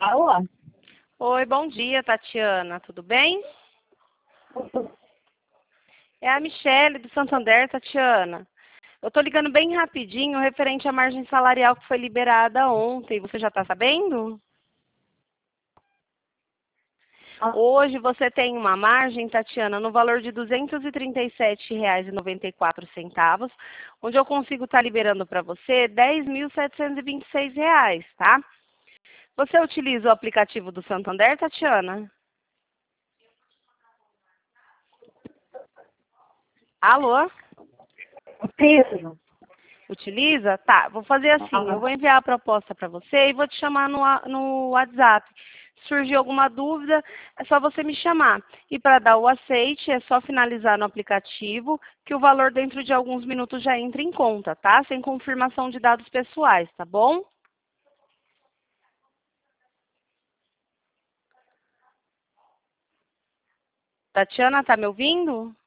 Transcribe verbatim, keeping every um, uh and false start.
Alô? Oi, bom dia, Tatiana. Tudo bem? É a Michele do Santander, Tatiana. Eu estou ligando bem rapidinho referente à margem salarial que foi liberada ontem. Você já está sabendo? Hoje você tem uma margem, Tatiana, no valor de duzentos e trinta e sete reais e noventa e quatro centavos, onde eu consigo estar liberando para você dez mil setecentos e vinte e seis reais, tá? Você utiliza o aplicativo do Santander, Tatiana? Alô? Pedro. Utiliza? Tá, vou fazer assim, eu vou enviar a proposta para você e vou te chamar no, wa- no WhatsApp. Se surgir alguma dúvida, é só você me chamar. E para dar o aceite, é só finalizar no aplicativo, que o valor dentro de alguns minutos já entra em conta, tá? Sem confirmação de dados pessoais, tá bom? Tatiana, tá me ouvindo?